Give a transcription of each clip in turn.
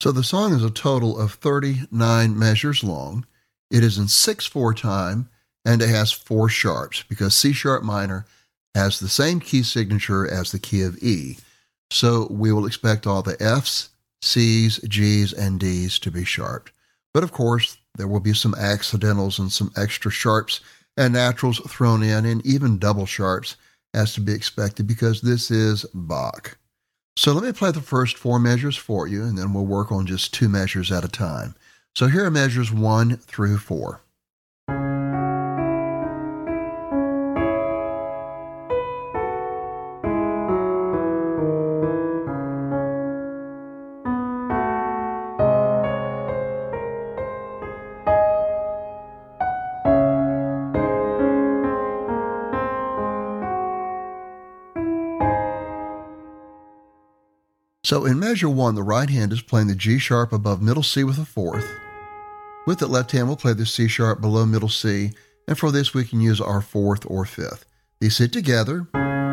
So the song is a total of 39 measures long. It is in 6/4 time, and it has 4 sharps because C sharp minor has the same key signature as the key of E. So we will expect all the Fs, Cs, Gs, and Ds to be sharped. But of course, there will be some accidentals and some extra sharps and naturals thrown in, and even double sharps as to be expected because this is Bach. So let me play the first 4 measures for you, and then we'll work on just 2 measures at a time. So here are measures 1 through 4. So in measure 1, the right hand is playing the G sharp above middle C with a 4th. With the left hand, we'll play the C sharp below middle C, and for this we can use our 4th or 5th. These sit together.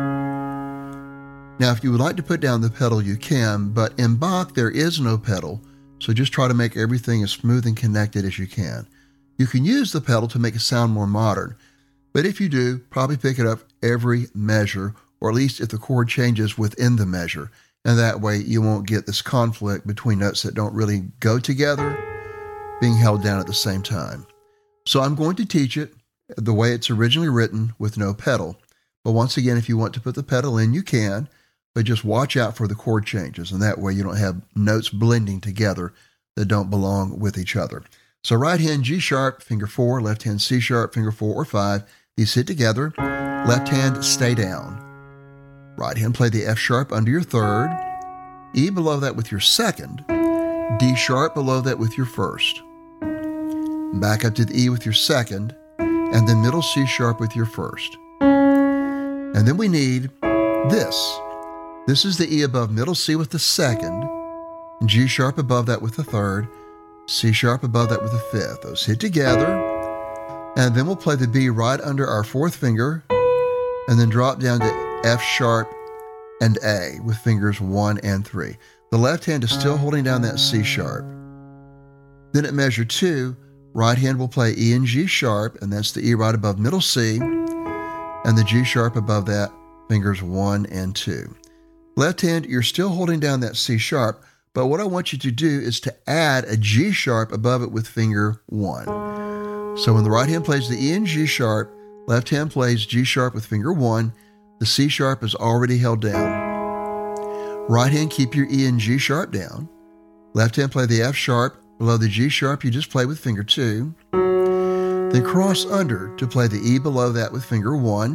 Now if you would like to put down the pedal, you can, but in Bach there is no pedal, so just try to make everything as smooth and connected as you can. You can use the pedal to make it sound more modern, but if you do, probably pick it up every measure, or at least if the chord changes within the measure. And that way you won't get this conflict between notes that don't really go together being held down at the same time. So I'm going to teach it the way it's originally written with no pedal. But once again, if you want to put the pedal in, you can, but just watch out for the chord changes. And that way you don't have notes blending together that don't belong with each other. So right hand G sharp, finger 4, left hand C sharp, finger 4 or 5. These sit together. Left hand stay down. Right hand play the F sharp under your 3rd, E below that with your 2nd, D sharp below that with your 1st. Back up to the E with your 2nd, and then middle C sharp with your 1st. And then we need this. This is the E above middle C with the 2nd, G sharp above that with the 3rd, C sharp above that with the 5th. Those hit together, and then we'll play the B right under our 4th finger, and then drop down to F sharp and A with fingers 1 and 3. The left hand is still holding down that C sharp. Then at measure 2, right hand will play E and G sharp, and that's the E right above middle C, and the G sharp above that, fingers 1 and 2. Left hand, you're still holding down that C sharp, but what I want you to do is to add a G sharp above it with finger 1. So when the right hand plays the E and G sharp, left hand plays G sharp with finger 1, the C sharp is already held down. Right hand, keep your E and G sharp down. Left hand, play the F sharp. Below the G sharp, you just play with finger 2. Then cross under to play the E below that with finger 1.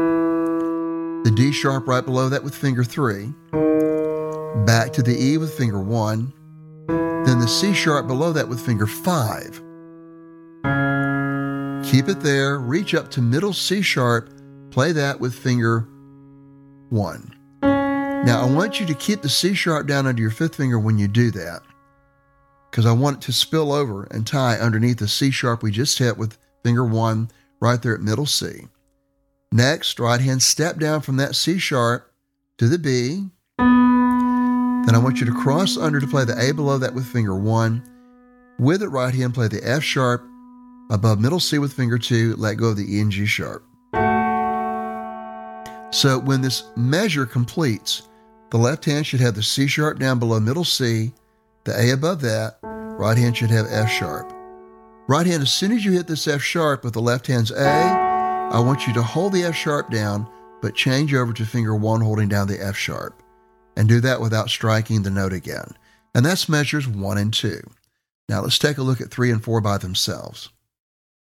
The D sharp right below that with finger 3. Back to the E with finger 1. Then the C sharp below that with finger 5. Keep it there. Reach up to middle C sharp. Play that with finger 1. Now, I want you to keep the C sharp down under your 5th finger when you do that, because I want it to spill over and tie underneath the C sharp we just hit with finger 1 right there at middle C. Next, right hand step down from that C sharp to the B. Then I want you to cross under to play the A below that with finger 1. With it, right hand play the F sharp above middle C with finger 2, let go of the E and G sharp. So when this measure completes, the left hand should have the C sharp down below middle C, the A above that, right hand should have F sharp. Right hand, as soon as you hit this F sharp with the left hand's A, I want you to hold the F sharp down, but change over to finger 1 holding down the F sharp, and do that without striking the note again. And that's measures 1 and 2. Now let's take a look at 3 and 4 by themselves.